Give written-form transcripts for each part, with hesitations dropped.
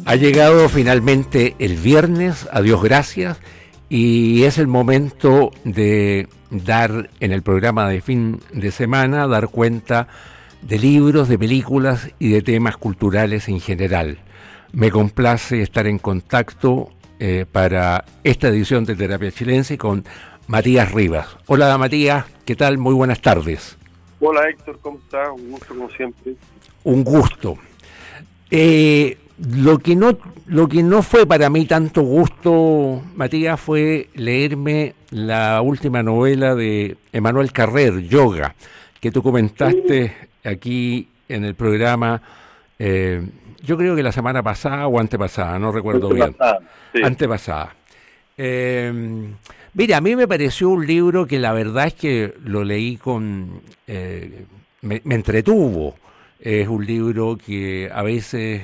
Ha llegado finalmente el viernes, a Dios gracias, y es el momento de dar en el programa de fin de semana, dar cuenta de libros, de películas y de temas culturales en general. Me complace estar en contacto para esta edición de Terapia Chilense con Matías Rivas. Hola Matías, ¿qué tal? Muy buenas tardes. Hola Héctor, ¿cómo estás? Un gusto como siempre. Un gusto. Lo que no fue para mí tanto gusto, Matías, fue leerme la última novela de Emmanuel Carrer, Yoga, que tú comentaste aquí en el programa, yo creo que la semana pasada o antepasada, no recuerdo bien. Sí. Antepasada. Mira, a mí me pareció un libro que la verdad es que lo leí me entretuvo. Es un libro que a veces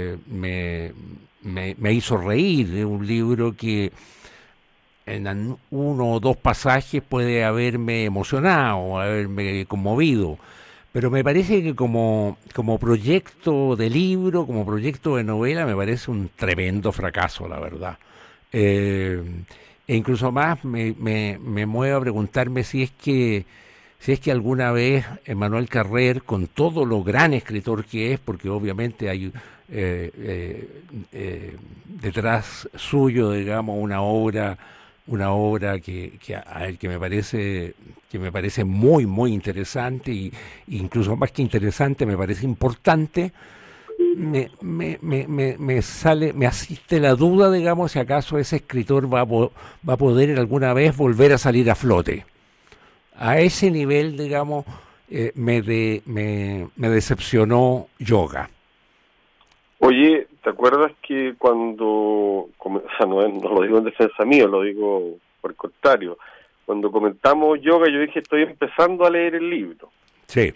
me hizo reír, es un libro que en uno o dos pasajes puede haberme emocionado, haberme conmovido, pero me parece que como proyecto de libro, como proyecto de novela, me parece un tremendo fracaso, la verdad. E incluso más me muevo a preguntarme si es que alguna vez Emmanuel Carrer, con todo lo gran escritor que es, porque obviamente hay detrás suyo, digamos, una obra que me parece muy muy interesante y incluso más que interesante me parece importante. Me asiste la duda, digamos, si acaso ese escritor va a poder alguna vez volver a salir a flote. A ese nivel, digamos, me decepcionó Yoga. Oye, ¿te acuerdas que o sea, no lo digo en defensa mío, lo digo por el contrario, cuando comentamos Yoga yo dije estoy empezando a leer el libro? Sí.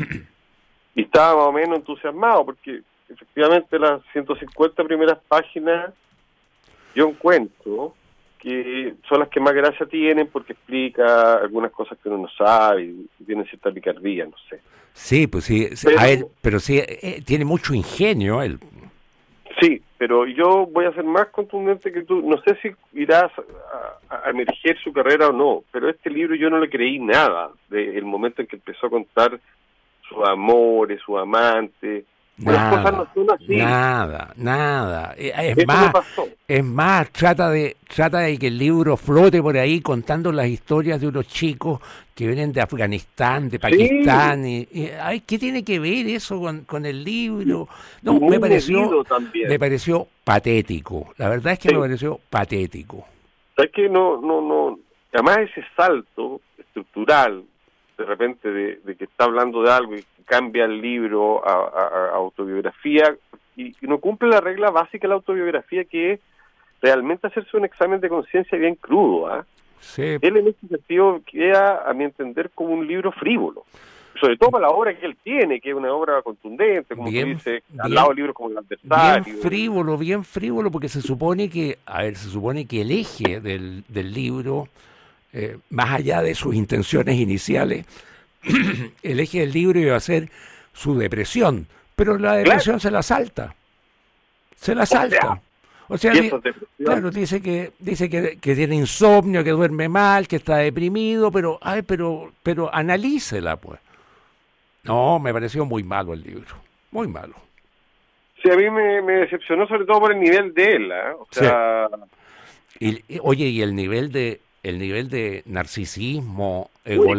Y estaba más o menos entusiasmado porque efectivamente las 150 primeras páginas yo encuentro que son las que más gracia tienen porque explica algunas cosas que uno no sabe y tiene cierta picardía, no sé. Sí, pues sí, pero sí, tiene mucho ingenio él. Sí, pero yo voy a ser más contundente que tú. No sé si irás a emerger su carrera o no, pero este libro yo no le creí nada del momento en que empezó a contar sus amores, su amante. Las cosas no son así. Nada. Eso Es más, trata de que el libro flote por ahí contando las historias de unos chicos que vienen de Afganistán, de Pakistán. Sí. Ay, ¿qué tiene que ver eso con el libro? No, me pareció patético. La verdad es que me pareció patético. ¿Sabes qué? No. Además ese salto estructural de repente de que está hablando de algo y cambia el libro a autobiografía y no cumple la regla básica de la autobiografía, que es realmente hacerse un examen de conciencia bien crudo. Sí. Él en ese sentido queda, a mi entender, como un libro frívolo, sobre todo para la obra que él tiene, que es una obra contundente, como tú dices, al lado de libros como El Adversario. Bien frívolo, porque se supone que el eje del libro, más allá de sus intenciones iniciales, el eje del libro iba a ser su depresión, pero la depresión se la salta. O sea, claro, dice que tiene insomnio, que duerme mal, que está deprimido, pero analícela, pues. No, me pareció muy malo el libro, muy malo. Sí, a mí me decepcionó sobre todo por el nivel de él, o sea... Sí. Y el nivel de narcisismo,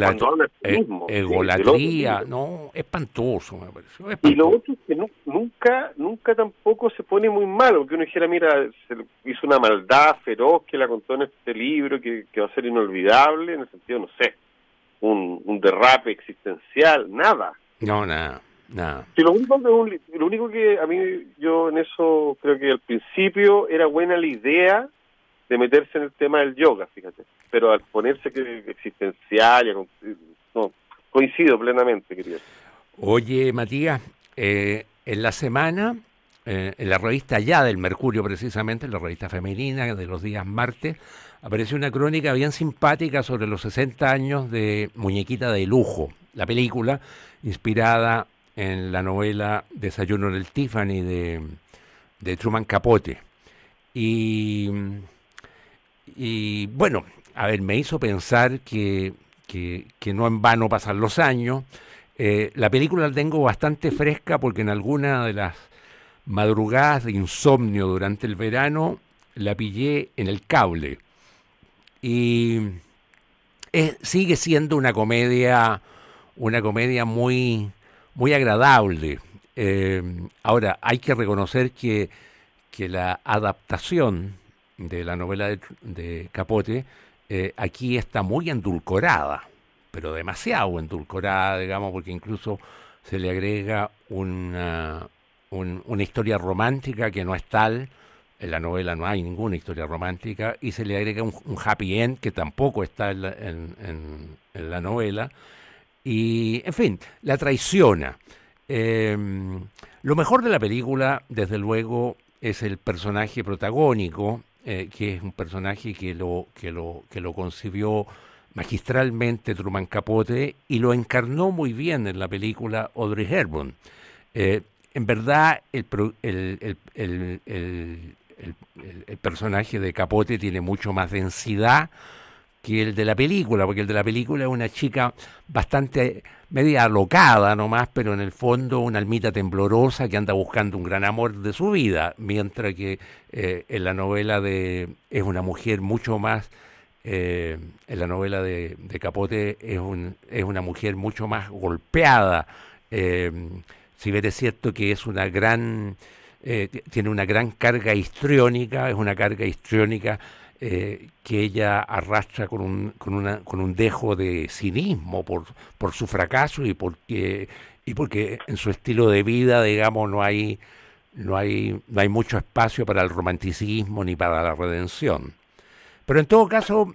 egolatría, no, espantoso me pareció. Y lo otro es que nunca tampoco se pone muy malo, porque uno dijera, mira, se hizo una maldad feroz que la contó en este libro, que va a ser inolvidable, en el sentido, no sé, un derrape existencial, nada. No, nada. Sí, lo único que a mí, yo en eso creo que al principio era buena la idea de meterse en el tema del yoga, fíjate, pero al ponerse que existencial, no, coincido plenamente, querido. Oye, Matías, en la semana, en la revista Ya del Mercurio, precisamente, en la revista femenina de los días martes, apareció una crónica bien simpática sobre los 60 años de Muñequita de Lujo, la película inspirada en la novela Desayuno en el Tiffany de Truman Capote. Y, y bueno, a ver, me hizo pensar que no en vano pasan los años. La película la tengo bastante fresca porque en alguna de las madrugadas de insomnio durante el verano la pillé en el cable. Y sigue siendo una comedia muy, muy agradable. Ahora, hay que reconocer que la adaptación de la novela de Capote aquí está muy endulcorada, pero demasiado endulcorada, digamos, porque incluso se le agrega una historia romántica que no es tal. En la novela no hay ninguna historia romántica y se le agrega un happy end que tampoco está en la novela y, en fin, la traiciona. Eh, lo mejor de la película, desde luego, es el personaje protagónico, que es un personaje que lo concibió magistralmente Truman Capote y lo encarnó muy bien en la película Audrey Hepburn. Eh, en verdad, el personaje de Capote tiene mucho más densidad que el de la película, porque el de la película es una chica bastante media alocada nomás, pero en el fondo una almita temblorosa que anda buscando un gran amor de su vida, mientras que en la novela es una mujer mucho más, en la novela de Capote es una mujer mucho más golpeada. Eh, si bien es cierto que es una tiene una gran carga histriónica, es una carga histriónica que ella arrastra con un dejo de cinismo por su fracaso y porque en su estilo de vida, digamos, no hay mucho espacio para el romanticismo ni para la redención. Pero en todo caso,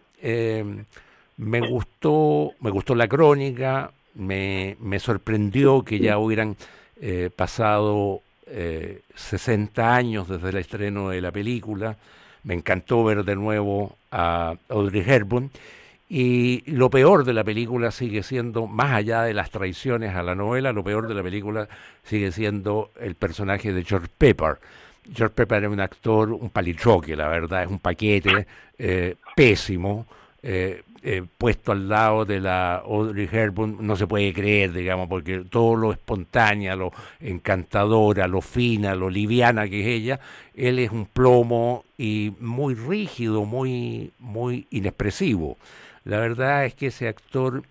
me gustó la crónica, me sorprendió que ya hubieran pasado 60 años desde el estreno de la película. Me encantó ver de nuevo a Audrey Hepburn y lo peor de la película sigue siendo, más allá de las traiciones a la novela, lo peor de la película sigue siendo el personaje de George Pepper. George Pepper es un actor, un palitroque, la verdad, es un paquete pésimo, puesto al lado de la Audrey Hepburn, no se puede creer, digamos, porque todo lo espontánea, lo encantadora, lo fina, lo liviana que es ella, él es un plomo y muy rígido, muy, muy inexpresivo. La verdad es que ese actor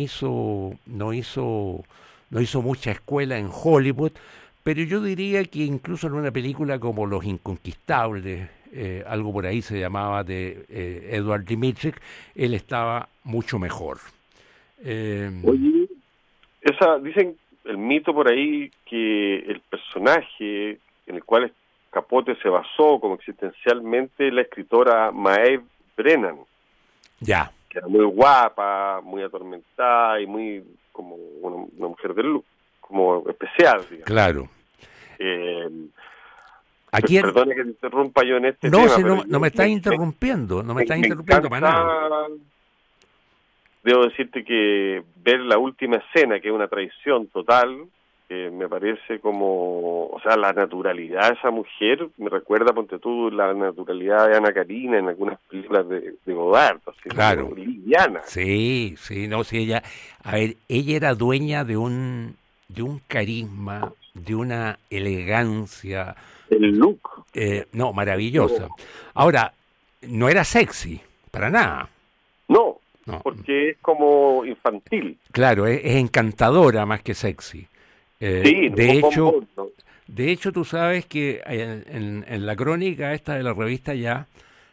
no hizo mucha escuela en Hollywood, pero yo diría que incluso en una película como Los Inconquistables, algo por ahí se llamaba de Edward Dmytryk, él estaba mucho mejor. Oye, dicen el mito por ahí que el personaje en el cual Capote se basó como existencialmente la escritora Maeve Brennan, Ya. que era muy guapa, muy atormentada y muy como una mujer de luz, como especial, digamos. Claro. Perdone que te interrumpa yo en este tema. Si no me estás interrumpiendo, no me estás interrumpiendo para nada. Debo decirte que ver la última escena, que es una traición total, me parece como, o sea, la naturalidad de esa mujer me recuerda, ponte tú, la naturalidad de Ana Karina en algunas películas de Godard, así, claro, liviana. Sí, no, sí, ella era dueña de un carisma, de una elegancia, el look, no, maravillosa. Ahora, no era sexy, para nada. No, porque es como infantil. Claro, es encantadora más que sexy. Sí, de hecho, tú sabes que en la crónica esta de la revista Ya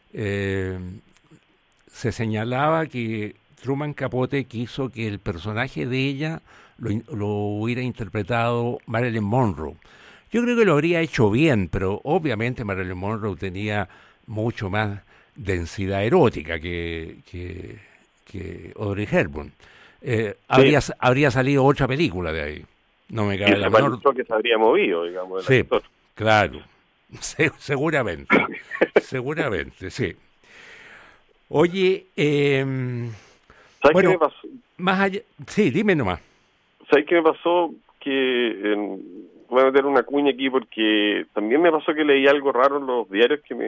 se señalaba que Truman Capote quiso que el personaje de ella lo hubiera interpretado Marilyn Monroe. Yo creo que lo habría hecho bien, pero obviamente Marilyn Monroe tenía mucho más densidad erótica que Audrey Hepburn. Habría salido otra película de ahí. No me cabe la menor duda que se habría movido, digamos, del actor. Claro. Seguramente. Seguramente, sí. Oye, ¿sabes qué me pasó? Más allá, sí, dime nomás. ¿Sabes qué me pasó? Que voy a meter una cuña aquí porque también me pasó que leí algo raro en los diarios que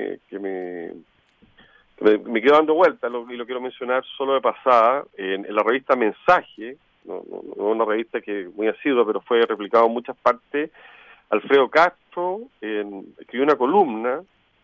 me quedo dando vuelta, y lo quiero mencionar solo de pasada, en la revista Mensaje, no una revista que muy asidua, pero fue replicado en muchas partes. Alfredo Castro escribió una columna,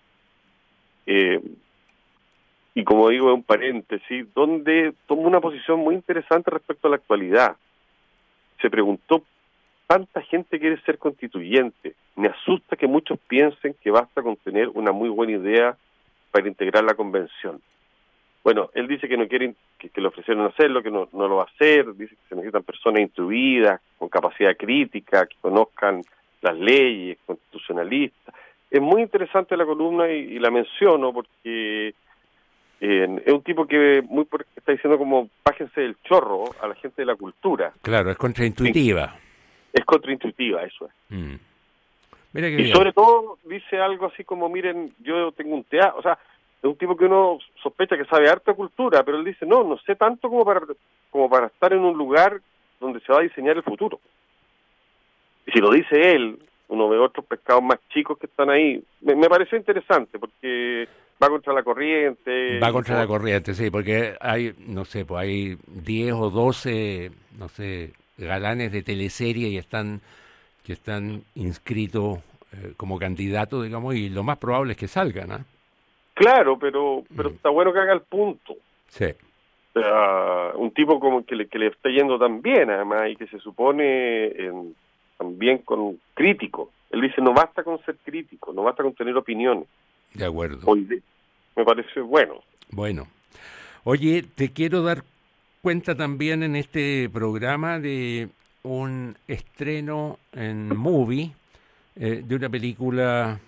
y como digo, es un paréntesis, donde tomó una posición muy interesante respecto a la actualidad. Se preguntó: ¿cuánta gente quiere ser constituyente? Me asusta que muchos piensen que basta con tener una muy buena idea para integrar la convención. Bueno, él dice que no quiere, que le ofrecieron hacerlo, que no lo va a hacer. Dice que se necesitan personas instruidas, con capacidad crítica, que conozcan las leyes, constitucionalistas. Es muy interesante la columna y la menciono porque es un tipo que está diciendo como bájense del chorro a la gente de la cultura. Claro, es contraintuitiva. Sí, es contraintuitiva, eso es. Mira que y bien. Sobre todo dice algo así como: miren, yo tengo un teatro, o sea, es un tipo que uno sospecha que sabe harta cultura, pero él dice: no sé tanto como para estar en un lugar donde se va a diseñar el futuro. Y si lo dice él, uno ve otros pescados más chicos que están ahí. Me pareció interesante porque va contra la corriente. Va contra la corriente, sí, porque hay, no sé, pues hay 10 o 12, no sé, galanes de teleserie que están inscritos como candidatos, digamos, y lo más probable es que salgan, ¿ah? Claro, pero está bueno que haga el punto. Sí. O sea, un tipo como que le está yendo tan bien, además, y que se supone también con crítico. Él dice: no basta con ser crítico, no basta con tener opiniones. De acuerdo. Me parece bueno. Bueno. Oye, te quiero dar cuenta también en este programa de un estreno en Movie de una película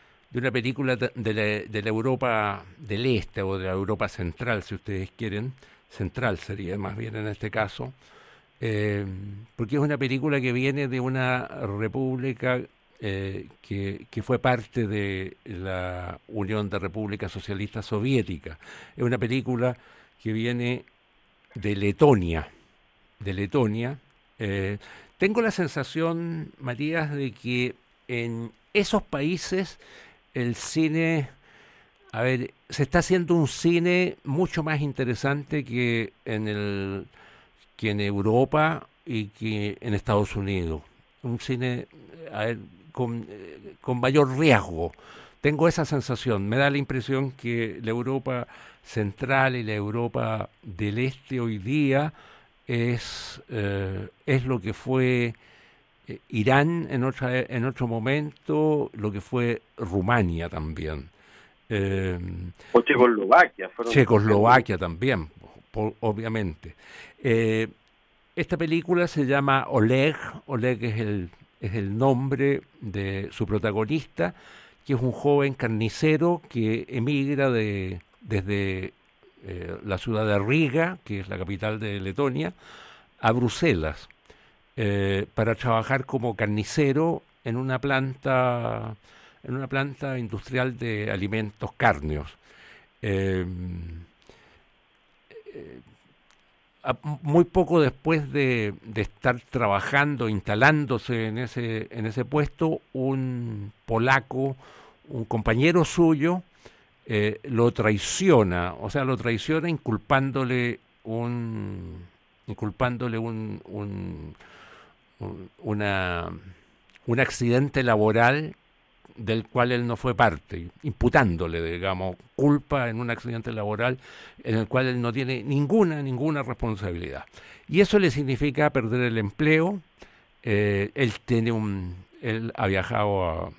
de la Europa del Este o de la Europa Central, si ustedes quieren. Central sería más bien en este caso, porque es una película que viene de una república que fue parte de la Unión de Repúblicas Socialistas Soviéticas. Es una película que viene de Letonia. Tengo la sensación, Matías, de que en esos países el cine, se está haciendo un cine mucho más interesante que en Europa y que en Estados Unidos. Un cine, con mayor riesgo. Tengo esa sensación. Me da la impresión que la Europa central y la Europa del Este hoy día es lo que fue Irán en otro momento, lo que fue Rumania también. O Checoslovaquia. Checoslovaquia también, obviamente. Esta película se llama Oleg. Oleg es el nombre de su protagonista, que es un joven carnicero que emigra desde la ciudad de Riga, que es la capital de Letonia, a Bruselas, para trabajar como carnicero en una planta industrial de alimentos cárneos. Muy poco después de estar trabajando, instalándose en ese puesto, un polaco, un compañero suyo, lo traiciona inculpándole un accidente laboral del cual él no fue parte, imputándole, digamos, culpa en un accidente laboral en el cual él no tiene ninguna responsabilidad. Y eso le significa perder el empleo. Él ha viajado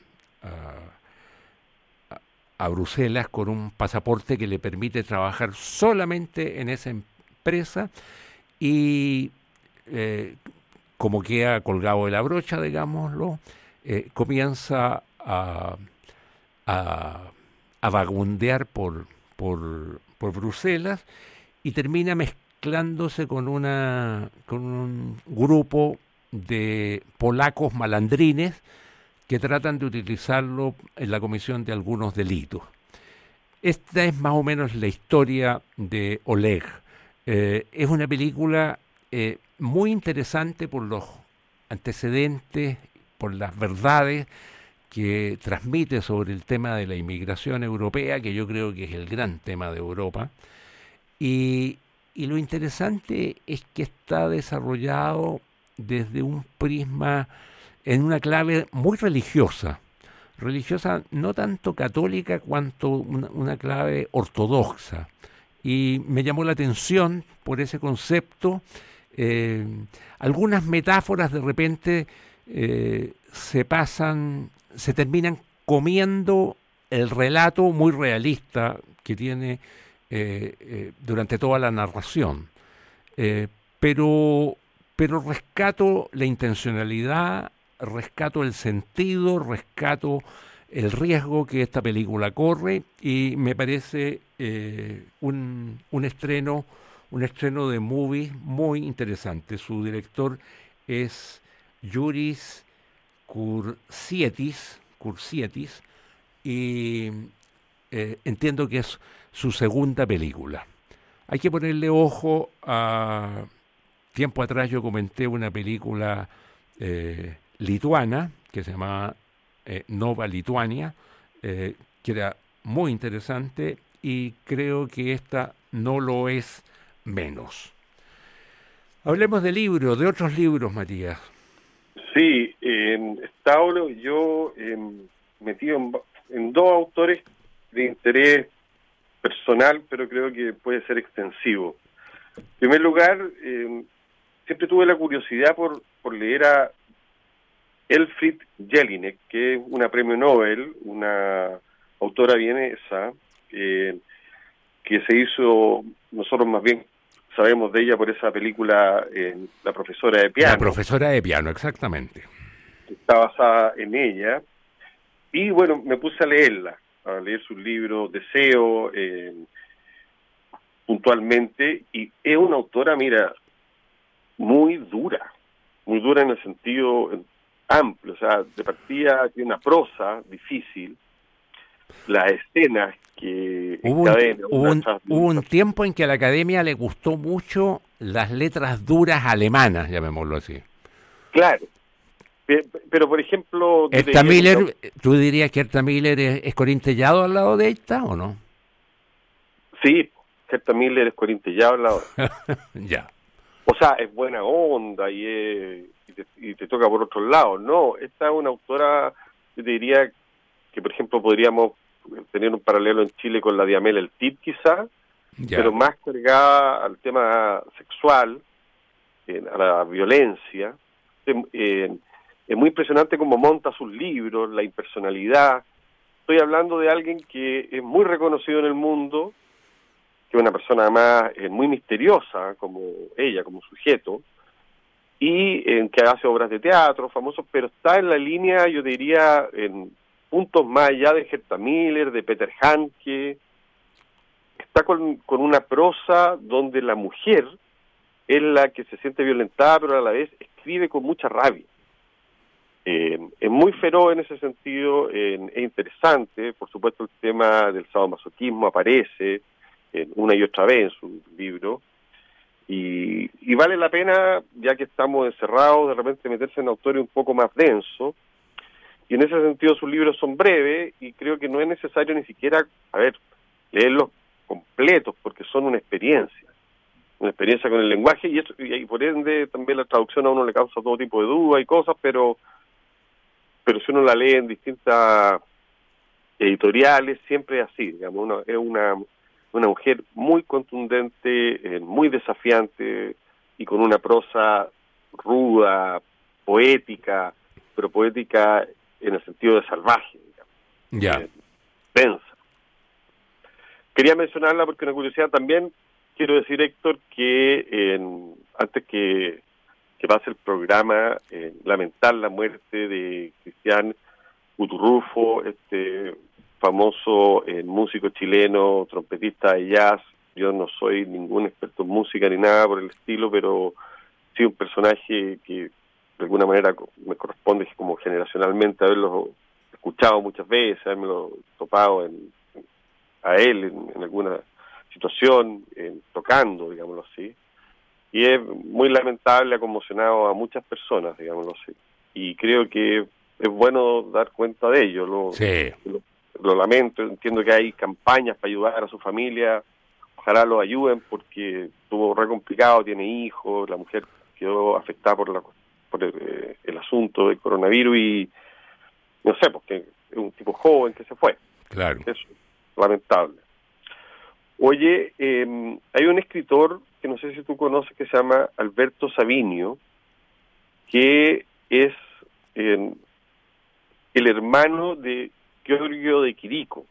a Bruselas con un pasaporte que le permite trabajar solamente en esa empresa y como queda colgado de la brocha, digámoslo, comienza a vagabundear por Bruselas y termina mezclándose con un grupo de polacos malandrines que tratan de utilizarlo en la comisión de algunos delitos. Esta es más o menos la historia de Oleg. Es una película muy interesante por los antecedentes, por las verdades que transmite sobre el tema de la inmigración europea, que yo creo que es el gran tema de Europa. Y lo interesante es que está desarrollado desde un prisma, en una clave muy religiosa. Religiosa no tanto católica cuanto una clave ortodoxa. Y me llamó la atención por ese concepto. eh, Algunas metáforas de repente se terminan comiendo el relato muy realista que tiene durante toda la narración. Eh, pero, pero rescato la intencionalidad, rescato el sentido, rescato el riesgo que esta película corre y me parece un estreno de movie muy interesante. Su director es Yuris Kursietis y entiendo que es su segunda película. Hay que ponerle ojo a... Tiempo atrás yo comenté una película lituana que se llamaba Nova Lituania, que era muy interesante y creo que esta no lo es menos. Hablemos de libros, de otros libros, Matías. Sí, está ahora yo metido en dos autores de interés personal, pero creo que puede ser extensivo. En primer lugar, siempre tuve la curiosidad por leer a Elfriede Jelinek, que es una premio Nobel, una autora vienesa, que se hizo, nosotros más bien sabemos de ella por esa película, La profesora de piano. La profesora de piano, exactamente. Está basada en ella. Y bueno, me puse a leer sus libros, Deseo, puntualmente, y es una autora, mira, muy dura en el sentido amplio, o sea, de partida tiene una prosa difícil, las escenas que encadenan... Hubo un tiempo en que a la academia le gustó mucho las letras duras alemanas, llamémoslo así. Claro, pero por ejemplo... Herta Miller, ¿tú dirías que Herta Miller es corintellado al lado de esta o no? Sí, Herta Miller es corintellado al lado. Ya. O sea, es buena onda y te toca por otros lados. No, esta es una autora, yo te diría que, por ejemplo, podríamos tener un paralelo en Chile con la Diamela El Tip, quizá, pero más cargada al tema sexual, a la violencia. Es muy impresionante cómo monta sus libros, la impersonalidad. Estoy hablando de alguien que es muy reconocido en el mundo, que es una persona además muy misteriosa, como ella, como sujeto, y que hace obras de teatro famosos, pero está en la línea, yo diría, en puntos más allá de Herta Miller, de Peter Handke. Está con una prosa donde la mujer es la que se siente violentada, pero a la vez escribe con mucha rabia. Es muy feroz en ese sentido, es interesante. Por supuesto, el tema del sadomasoquismo aparece una y otra vez en su libro, y vale la pena, ya que estamos encerrados, de repente meterse en autores un poco más densos, y en ese sentido sus libros son breves, y creo que no es necesario ni siquiera, leerlos completos, porque son una experiencia con el lenguaje, y por ende también la traducción a uno le causa todo tipo de dudas y cosas, pero si uno la lee en distintas editoriales, siempre es así, digamos, es una mujer muy contundente, muy desafiante y con una prosa ruda, poética, pero poética en el sentido de salvaje, digamos, densa. Quería mencionarla porque una curiosidad también. Quiero decir, Héctor, que antes que pase el programa, lamentar la muerte de Cristian Uturrufo, este famoso músico chileno, trompetista de jazz. Yo no soy ningún experto en música ni nada por el estilo, pero sí un personaje que de alguna manera me corresponde como generacionalmente haberlo escuchado muchas veces, haberme topado a él en alguna situación, tocando, digámoslo así. Y es muy lamentable, ha conmocionado a muchas personas, digámoslo así. y creo que es bueno dar cuenta de ello. Sí. Lo lamento, entiendo que hay campañas para ayudar a su familia, ojalá lo ayuden porque estuvo re complicado, tiene hijos, la mujer quedó afectada por el asunto del coronavirus y no sé, porque es un tipo joven que se fue. Claro. Es lamentable. Oye, hay un escritor que no sé si tú conoces que se llama Alberto Savinio, que es el hermano de Giorgio de Chirico.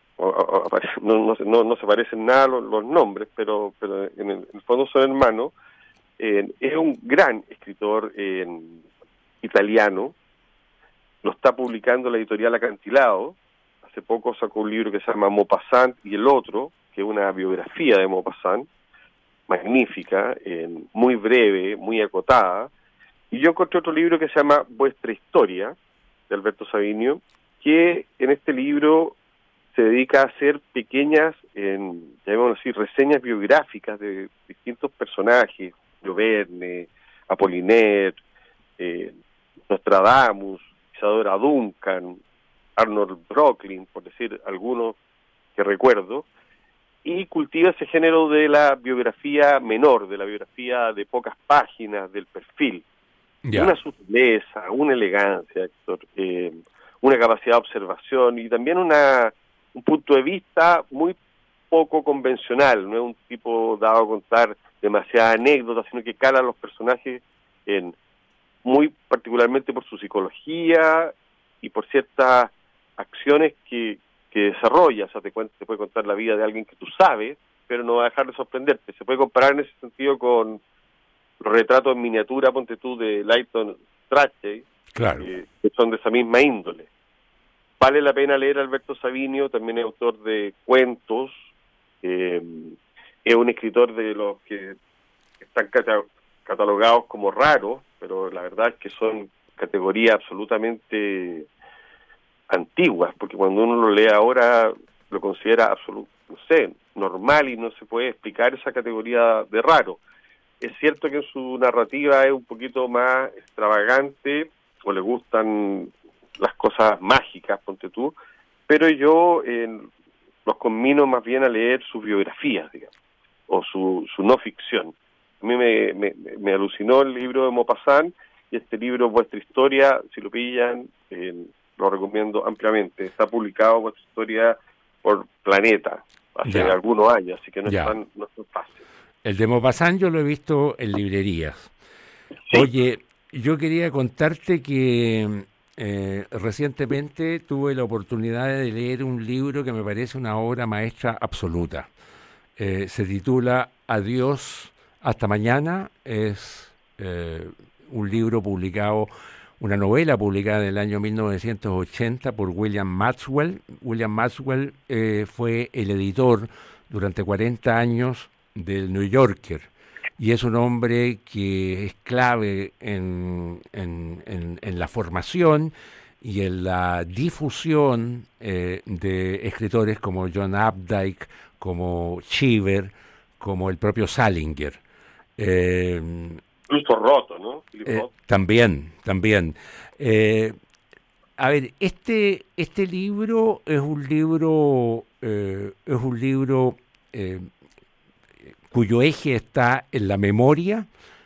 No se parecen nada los nombres, pero en el fondo son hermanos. Es un gran escritor italiano, lo está publicando la editorial Acantilado. Hace poco sacó un libro que se llama Maupassant y el otro, que es una biografía de Maupassant, magnífica, muy breve, muy acotada. Y yo encontré otro libro que se llama Vuestra Historia, de Alberto Savinio, que en este libro se dedica a hacer pequeñas, llamémoslo así, reseñas biográficas de distintos personajes, Verne, Apollinaire, Nostradamus, Isadora Duncan, Arnold Brocklin, por decir algunos que recuerdo, y cultiva ese género de la biografía menor, de la biografía de pocas páginas, del perfil. Ya. Una sutileza, una elegancia, Héctor, una capacidad de observación y también un punto de vista muy poco convencional. No es un tipo dado a contar demasiadas anécdotas, sino que cala a los personajes muy particularmente por su psicología y por ciertas acciones que desarrolla. O sea, te puede contar la vida de alguien que tú sabes, pero no va a dejar de sorprenderte. Se puede comparar en ese sentido con los retratos en miniatura, ponte tú, de Leighton Strachey, Claro. que son de esa misma índole. Vale la pena leer a Alberto Savinio, también es autor de cuentos, es un escritor de los que están catalogados como raros, pero la verdad es que son categorías absolutamente antiguas, porque cuando uno lo lee ahora lo considera normal y no se puede explicar esa categoría de raro. Es cierto que en su narrativa es un poquito más extravagante, o le gustan las cosas mágicas, ponte tú, pero yo los conmino más bien a leer sus biografías, digamos, o su no ficción. A mí me alucinó el libro de Maupassant, y este libro, Vuestra Historia, si lo pillan, lo recomiendo ampliamente. Está publicado Vuestra Historia por Planeta hace algunos años, así que no es tan fácil. El de Maupassant yo lo he visto en librerías. Sí. Oye, yo quería contarte que recientemente tuve la oportunidad de leer un libro que me parece una obra maestra absoluta. Se titula Adiós hasta mañana. Es un libro publicado, una novela publicada en el año 1980 por William Maxwell. William Maxwell fue el editor durante 40 años del New Yorker, y es un hombre que es clave en la formación y en la difusión de escritores como John Updike, como Cheever, como el propio Salinger. Incluso Roto, ¿no? También. A ver, este libro es un libro cuyo eje está en la memoria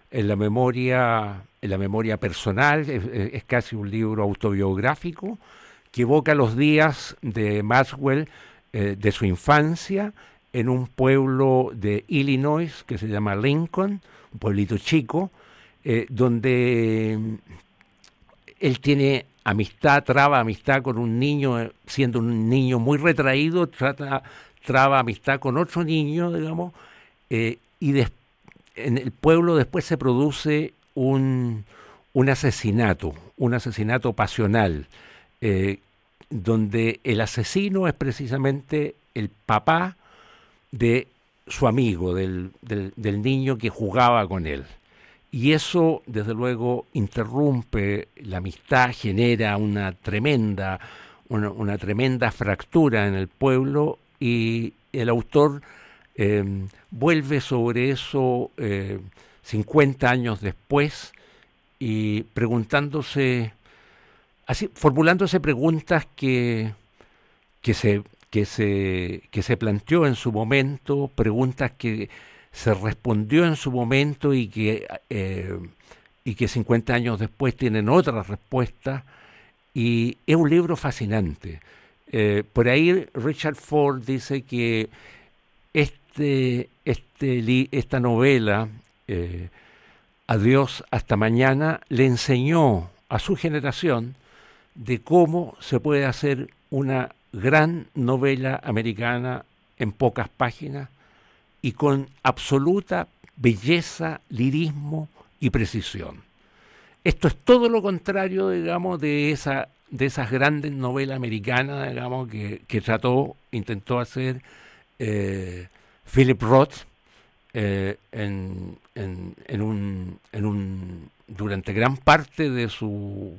personal. Es casi un libro autobiográfico que evoca los días de Maxwell, de su infancia, en un pueblo de Illinois que se llama Lincoln, un pueblito chico, donde él tiene traba amistad con un niño, siendo un niño muy retraído, traba amistad con otro niño, digamos, y en el pueblo después se produce un asesinato pasional, donde el asesino es precisamente el papá de su amigo, del niño que jugaba con él. Y eso, desde luego, interrumpe la amistad, genera una tremenda fractura en el pueblo, y el autor vuelve sobre eso 50 años después y preguntándose, así, formulándose preguntas que se planteó en su momento, preguntas que se respondió en su momento y que 50 años después tienen otras respuestas, y es un libro fascinante. Por ahí Richard Ford dice que esta novela, Adiós hasta mañana, le enseñó a su generación de cómo se puede hacer una gran novela americana en pocas páginas y con absoluta belleza, lirismo y precisión. Esto es todo lo contrario, digamos, de esas grandes novelas americanas, digamos, que intentó hacer Philip Roth durante gran parte de su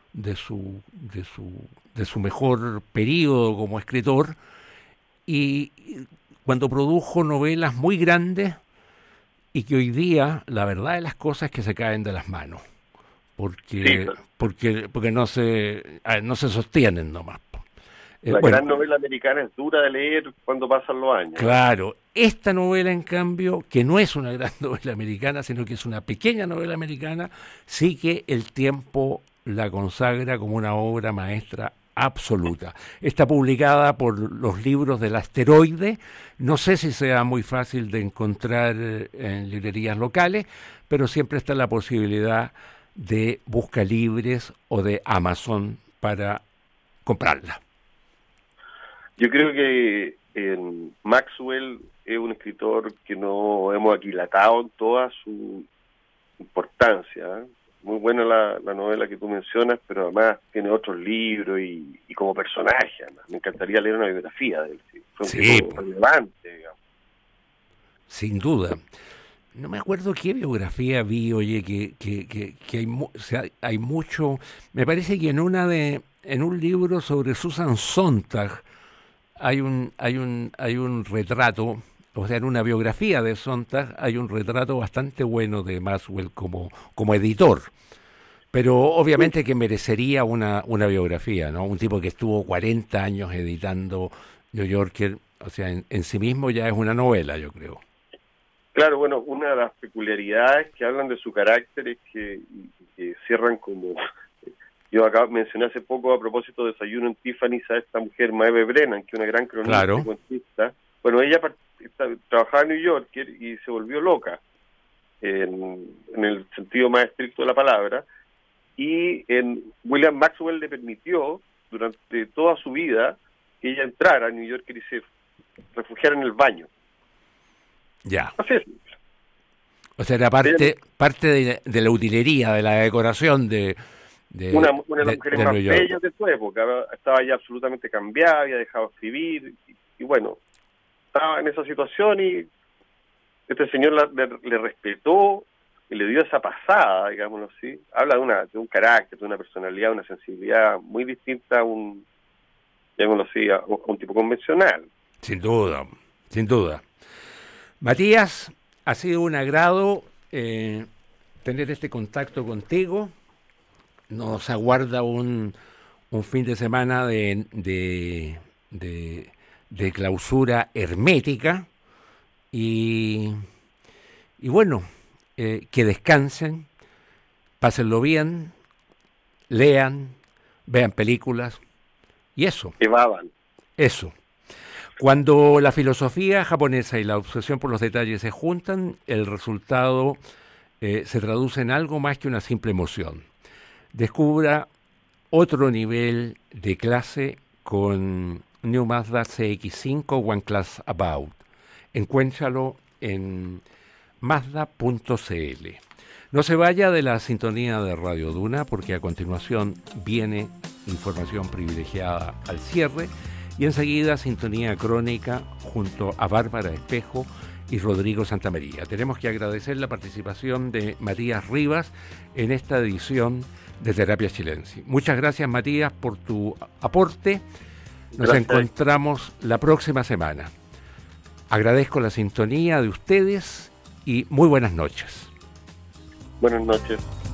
mejor periodo como escritor, y cuando produjo novelas muy grandes y que hoy día la verdad de las cosas es que se caen de las manos porque no se sostienen nomás. La gran novela americana es dura de leer cuando pasan los años. Claro, esta novela, en cambio, que no es una gran novela americana, sino que es una pequeña novela americana, sí que el tiempo la consagra como una obra maestra absoluta. Está publicada por los libros del Asteroide. No sé si sea muy fácil de encontrar en librerías locales, pero siempre está la posibilidad de Buscalibres o de Amazon para comprarla. Yo creo que Maxwell es un escritor que no hemos aquilatado en toda su importancia. Muy buena la novela que tú mencionas, pero además tiene otros libros y como personaje. Además. Me encantaría leer una biografía de él. Fue un tipo relevante, digamos. Sin duda. No me acuerdo qué biografía vi, oye, que hay mucho. Me parece que en un libro sobre Susan Sontag hay un retrato, o sea, en una biografía de Sontag hay un retrato bastante bueno de Maxwell como editor, pero obviamente que merecería una biografía, ¿no? Un tipo que estuvo 40 años editando New Yorker, o sea, en sí mismo ya es una novela, yo creo. Claro, bueno, una de las peculiaridades que hablan de su carácter es que cierran como... Yo acá mencioné hace poco a propósito de Desayuno en Tiffany's a esta mujer, Maeve Brennan, que es una gran cronista y cuentista. Bueno, ella trabajaba en New Yorker y se volvió loca, en el sentido más estricto de la palabra, y William Maxwell le permitió durante toda su vida que ella entrara a New Yorker y se refugiara en el baño. Ya. Así es. O sea, era parte de la utilería, de la decoración de una de las mujeres más bellas de su época. Estaba ya absolutamente cambiada, había dejado de escribir, y bueno, estaba en esa situación y este señor le respetó y le dio esa pasada, digámoslo así. Habla de un carácter, de una personalidad, una sensibilidad muy distinta a un tipo convencional. Sin duda, sin duda. Matías, ha sido un agrado tener este contacto contigo. Nos aguarda un fin de semana de clausura hermética y bueno, que descansen, pásenlo bien, lean, vean películas y eso. Evadan. Eso. Cuando la filosofía japonesa y la obsesión por los detalles se juntan, el resultado se traduce en algo más que una simple emoción. Descubra otro nivel de clase con New Mazda CX-5 One Class About. Encuéntralo en mazda.cl. No se vaya de la sintonía de Radio Duna, porque a continuación viene información privilegiada al cierre y enseguida sintonía crónica junto a Bárbara Espejo y Rodrigo Santamaría. Tenemos que agradecer la participación de Matías Rivas en esta edición de Terapia Chilensis. Muchas gracias, Matías, por tu aporte. Nos encontramos la próxima semana. Agradezco la sintonía de ustedes y muy buenas noches. Buenas noches.